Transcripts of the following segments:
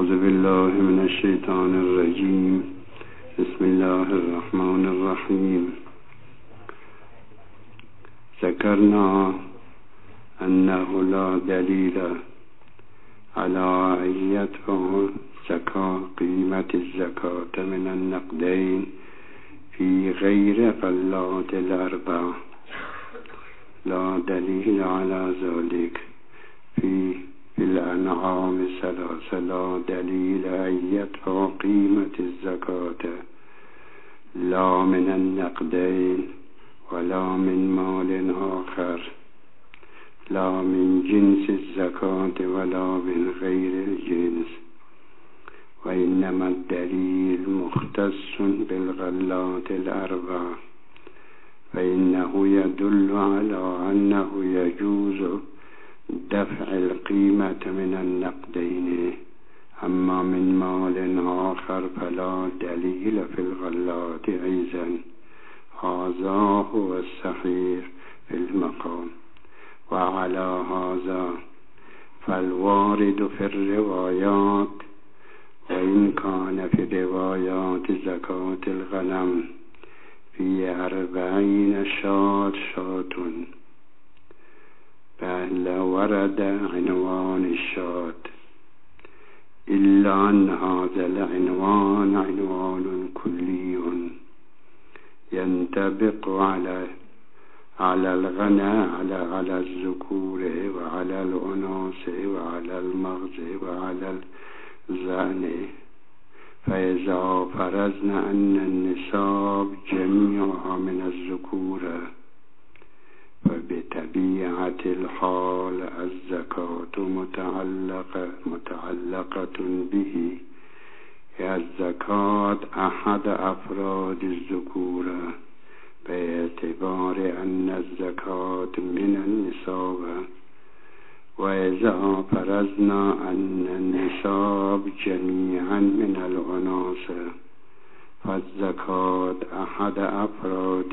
اعوذ بالله من الشیطان الرجیم. بسم الله الرحمن الرحیم. ذکرنا انه لا دلیل على ان يدفع زکاة قیمت الزکاة من النقدین فی غیر غلات الاربع. لا دلیل على ذلك في الانعام ثلاث. لا دلیل ان يدفع قیمت الزکاة لا من النقدین ولا من مال آخر، لا من جنس الزکاة ولا من غیر الجنس، وإنما الدليل مختص بالغلات الأربع، فإنه يدل على أنه يجوز دفع القيمة من النقدين، أما من مال آخر فلا دليل في الغلات أيضا. هذا هو الصحيح في المقام. وعلى هذا فالوارد في الروايات، وإن كان في روايات زكاة الغنم في 40 شاة بل ورد عنوان الشاة، إلا أن هذا العنوان عنوان كلي ينطبق على الغنى، على الذكور وعلى الأناث وعلى المغز وعلى الزأن. فإذا فرضنا أن النصاب جميعها من الذكور، فبطبيعة الحال الزكاة متعلقة به. الزكاة أحد أفراد الذكورة، باعتبار أن الزكاة من النصاب. وإذا فرضنا أن النصاب جميعا من الأناث، فالزكاة أحد أفراد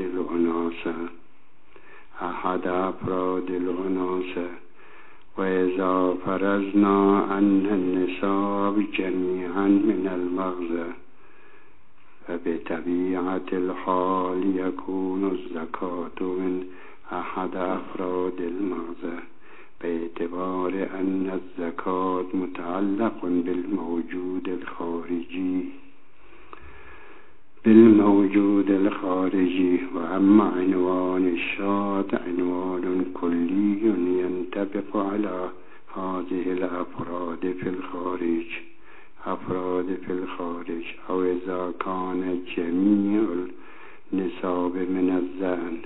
الأناث. وإذا فرضنا أن النصاب جميعا من المغز، فبطبيعة الحال يكون الزكاة من أحد أفراد المغز، باعتبار أن الزكاة متعلق بالموجود الخارجي. وأما عنوان الشاة عنوان كلي ينطبق على هذه الأفراد في الخارج، أو إذا كان جميع النصاب من الزأن،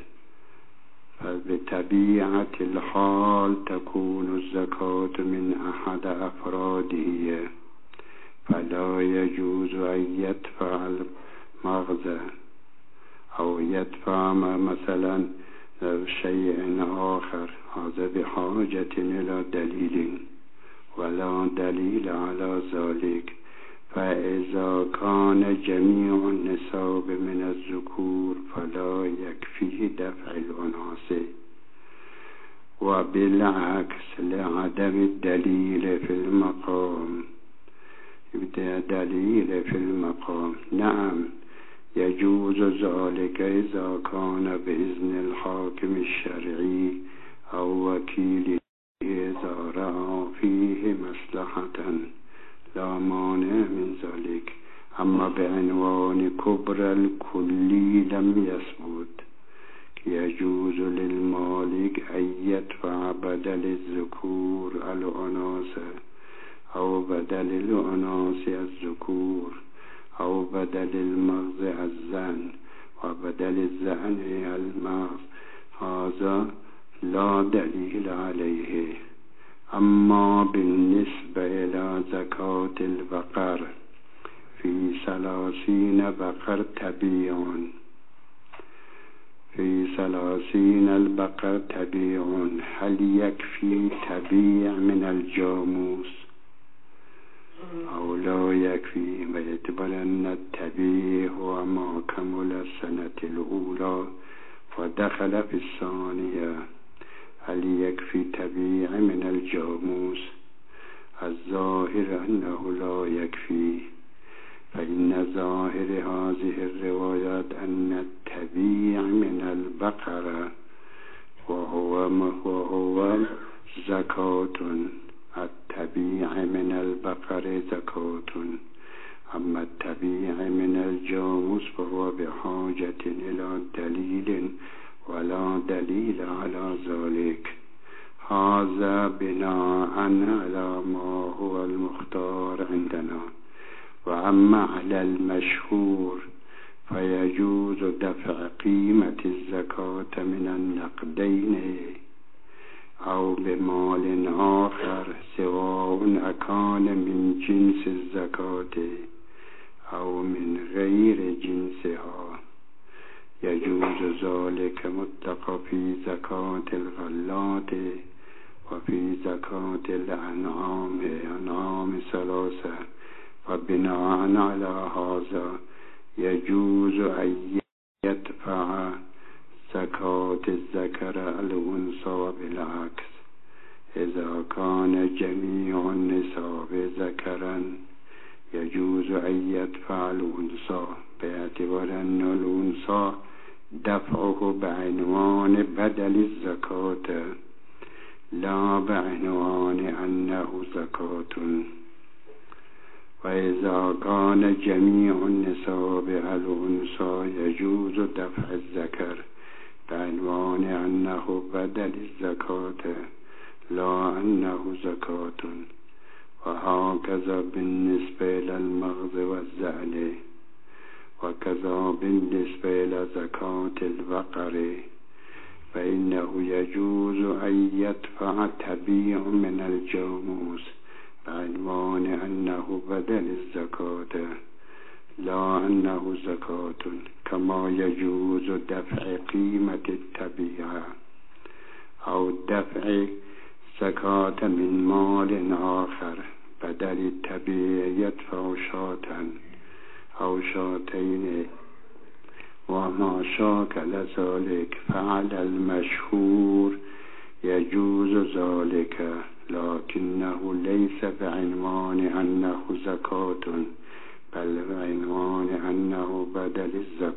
فبطبيعة الحال تكون الزكاة من أحد أفراده، فلا يجوز أن يدفع المغز أو يدفع مثلا شيء آخر. هذا بحاجة إلى دليل، ولا دليل على ذلك. فإذا كان جميع النصاب من الذكور فلا يكفي دفع الأناث. وبالعكس لعدم الدليل في المقام. يبدأ دليل في المقام. نعم يجوز ذلك إذا كان بإذن الحاكم الشرعي أو وكيله، إذا رأى فيه مصلحة لا مانع من ذلك. أما بعنوان كبرى الكلي لم يثبت. يجوز للمالك أن يدفع بدل الذكور الأناث، أو بدل الأناث الذكور، أو بدل المغز الزن، وبدل الزن المغز. هذا لا دليل عليه. أما بالنسبة إلى زكاة البقر في 30 بقر تبيع، هل يكفي تبيع من الجاموس أو لا يكفي؟ باعتبار أن التبيع هو ما كمل السنة الأولى ودخل في الثانية، هل يكفي تبيع من الجاموس الظاهر أنه لا يكفي، فإن ظاهر هذه الروايات أن التبيع من البقرة وهو زكاة. التبيع من البقر زكاة، أما التبيع من الجاموس فهو بحاجة إلى دليل ولا دليل على ذلك. هذا بناء على ما هو المختار عندنا. وأما على المشهور فيجوز دفع قيمة الزكاة من النقدين أو بمال آخر، سواء أكان من جنس الزكاة أو من غير جنسها. يجوز ذلك مطلقا في زكاة الغلات وفي زكاة الأنعام ثلاثة. وبناء على هذا يجوز أن يدفع زكاة الذكر الأنثى بالعكس. إذا كان جميع النساء ذكرا يجوز أن يدفع الأنثى، باعتبار أن الأنثى دفعه بعنوان بدل الزكاة لا بعنوان أنه زكاة. وإذا كان جميع النساء الأنثى يجوز دفع الذكر بعنوان أنه بدل الزكاة لا أنه زكاة. وهكذا بالنسبة للمغز والزعل، وكذا بالنسبة لزكاة البقر، فإنه يجوز أن يدفع تبيع من الجاموس بعنوان أنه بدل الزكاة لا أنه زكاة، كما يجوز دفع قيمة التبيع أو دفع زكاة من مال آخر بدل التبيع يدفع شاة أو شاتين وما شاكل ذلك. فعلى المشهور يجوز ذلك، لكنه ليس بعنوان أنه زكاة، بل بعنوان أنه بدل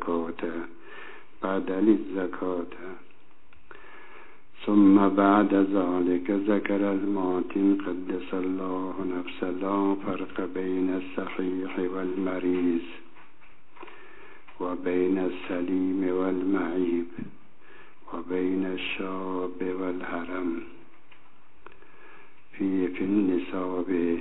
الزكاة. ثم بعد ذلك ذكر الماتن قدس الله نفسه لا فرق بين الصحيح والمريض وبين السليم والمعيب وبين الشاب والهرم في النساب.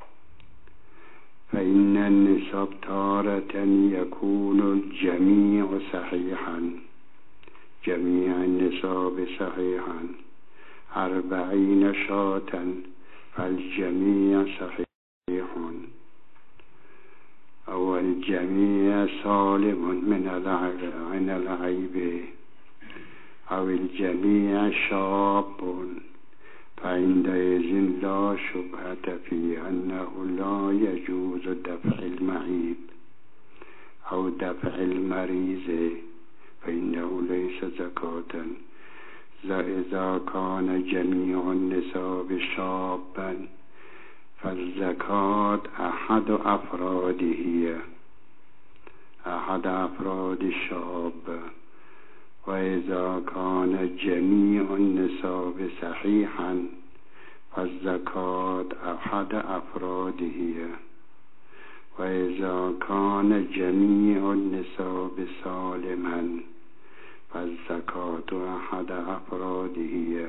فإن النساب تارة يكون الجميع صحيحا، جميع النساب صحيحا 40 شاة، فالجميع صحيح أو الجميع سالم من العيب أو الجميع شاب، فعندئذ لا شبهة في أنه لا يجوز دفع المعيب أو دفع المريض، فإنه ليس زكاة. إذا كان جميع النساب شابا فالزكاة أحد أفراد الشاب. وإذا كان جميع النساب صحيحا فالزكاة أحد أفراده. وإذا كان جميع النساب سالما فالزكاة أحد أفراده.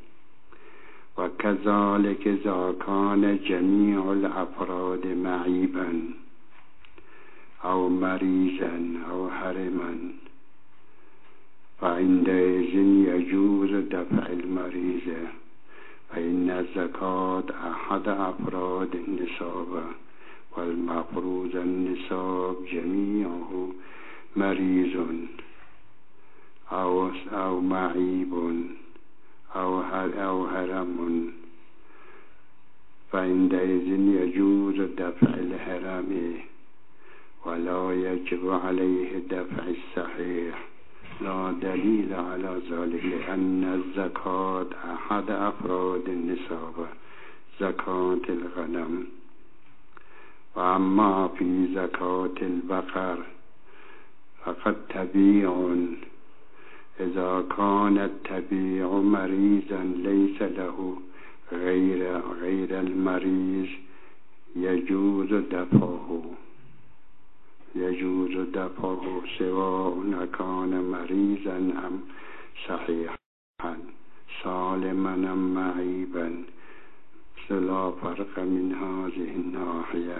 وكذلك إذا كان جميع الأفراد معيبا أو مريضا أو هرما فعندئذ يجوز دفع المريض، فإن الزكاة أحد أفراد النساب، والمفروض النساب جميعه مريض أو معيب أو هرم، فعندئذ يجوز دفع الهرم ولا يجب عليه دفع الصحيح. لا دليل على ذلك، لأن الزكاة أحد أفراد النساب، زکاة الغنم. و اما فی زکاة البقر فقد طبیع اذا كان الطبیع مریضا لیس له غیر المریض یجوز دفعه سواء كان مریضا ام صحیحا سالما ام معیبا لا فرق من هذه الناحیه.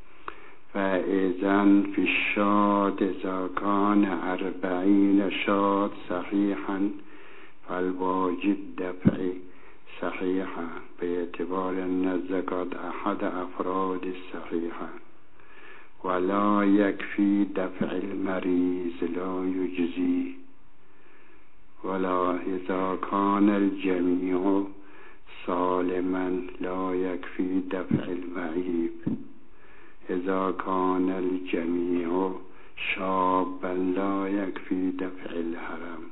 فإذن في الشاة إذا كان 40 شاة صحيحا فالواجب دفع صحيحا باعتبار أن الزكاة أحد أفراد الصحيحة، ولا يكفي دفع المريض لا يجزي. ولا إذا كان الجميع سالما لا يكفي دفع المعيب. إذا كان الجميع شابا لا يكفي دفع الحرم.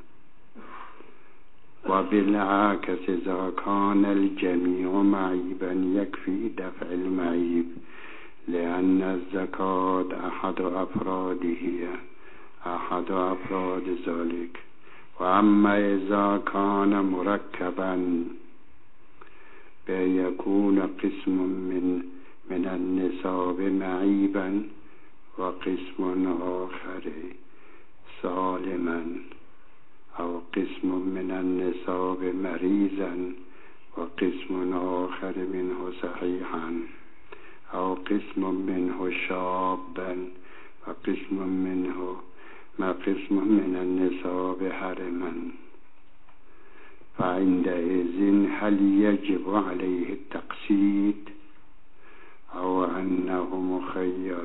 وبالعكس إذا كان الجميع معيبا يكفي دفع المعيب، لأن الزكاة أحد أفراد ذلك. وأما إذا كان مركبا بيكون قسم من النصاب معيبا وقسم آخر سالما، أو قسم من النصاب مريضا وقسم آخر منه صحيحا، أو قسم منه شابا وقسم من النصاب حرما. فعندئذ هل يجب عليه التقسيط أو أنه مخير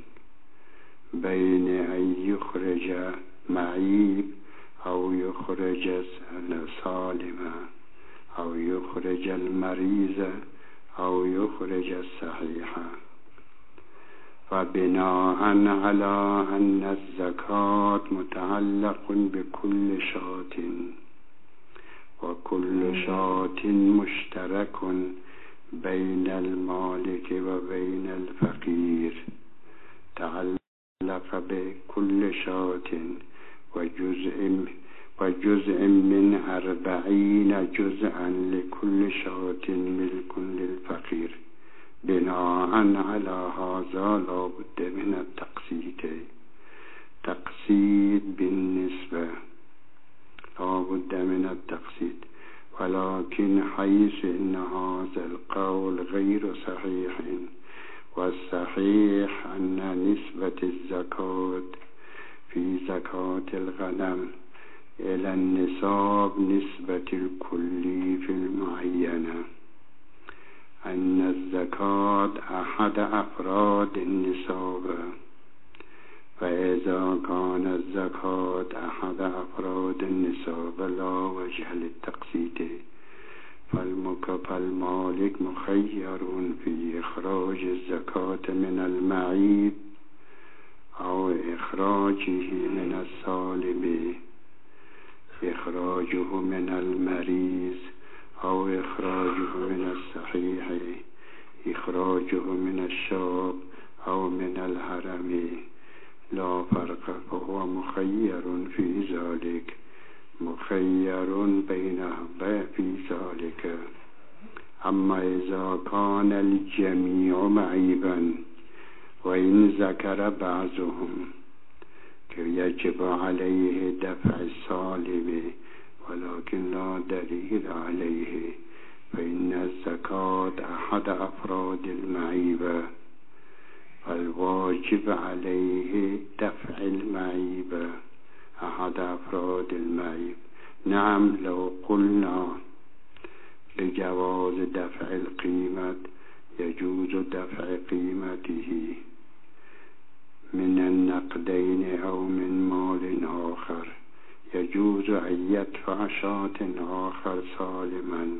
بين أن يخرج معيب أو يخرج سالما أو يخرج المريض أو يخرج الصحيحة؟ فبناء على أن الزكاة متعلق بكل شاة، وكل شاة مشترك بين المالك وبين الفقير، تعلق بكل شاة وجزء من 40 جزءا لكل شاة ملك للفقير. بناء على هذا لا بد من تقسيط بالنسبة، لا بد من التقسيط. ولكن حيث إن هذا القول غير صحيح، والصحيح أن نسبة الزكاة في زكاة الغنم إلى النصاب نسبة الكلي في المعينة، أن الزكاة أحد أفراد النصاب. فإذا كان الزكاة أحد أفراد النصاب لا وجه للتقسيط، فالمالك مخير في إخراج الزكاة من المعيب أو إخراجه من السالم، إخراجه من المريض أو إخراجه من الصحيح، إخراجه من الشاب أو من الحرم، لا فرق. فهو مخير في ذلك، مخير بينهم في ذلك. أما إذا كان الجميع معيبا وإن ذكر بعضهم يجب عليه دفع السالم، ولكن لا دليل عليه، فإن الزكاة أحد أفراد المعيبة، فالواجب عليه دفع المعيبة أحد أفراد المعيب. نعم، لو قلنا لجواز دفع القيمة يجوز دفع قيمته من النقدين أو من مال آخر، يجوز أن يدفع شاة آخر سالما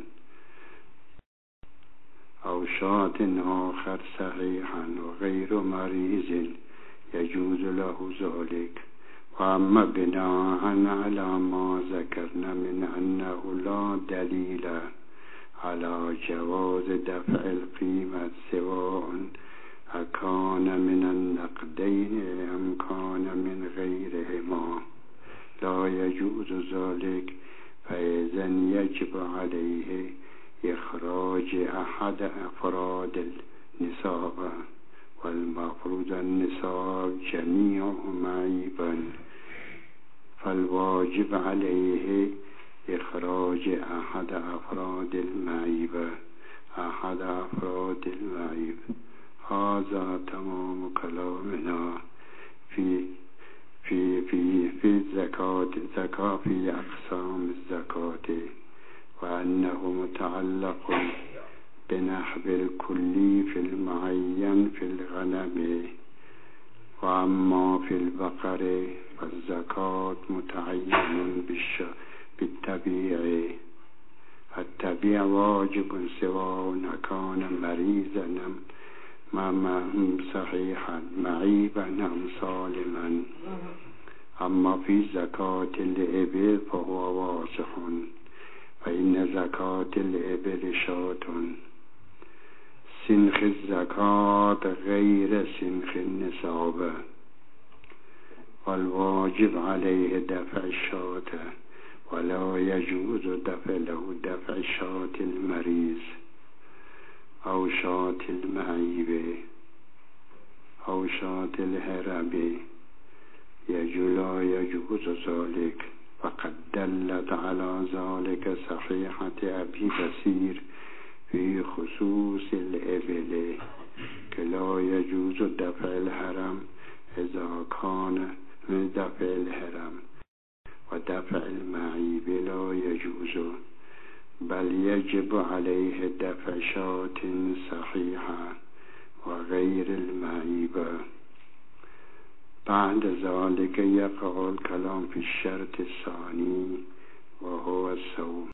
أو شاة آخر صحيحا وغير مريض، يجوز له ذلك. وأما بناء على ما ذكرنا من أنه لا دليل على جواز دفع القيمة سواء أكان من النقدين أم كان من غيرهما لا يجوز ذلك، فإذن يجب عليه إخراج أحد أفراد النصاب، والمفروض النصاب جميعهم عيبا، فالواجب عليه إخراج أحد أفراد المعيب. هذا تمام كلامنا في الزكاة في أقسام الزكاة، وأنه متعلق بنحب الكلي في المعين في الغنم، وأما في البقر فالزكاة متعين بالتبيع. التبيع واجب سواء كان مريضا أم صحيحا، معيبا أم سالما. أما في زكاة الإبل فهو واضح، فإن زكاة الإبل شاة. سنخ الزكاة غير سنخ النصاب، والواجب عليه دفع الشاة، ولا يجوز دفع شاة المريض أو شاة المعيب أو شاة الهرب، لا يجوز ذلك. فقد دلت على ذلك صحيحة أبي بصير في خصوص الإبل، لا يجوز دفع الهرم إذا كان من دفع الهرم، ودفع المعيب لا يجوز، بل يجب عليه دفع شاة صحيحة وغير المعيب. بعد ذلك يقع الكلام في الشرط الثاني وهو الصوم.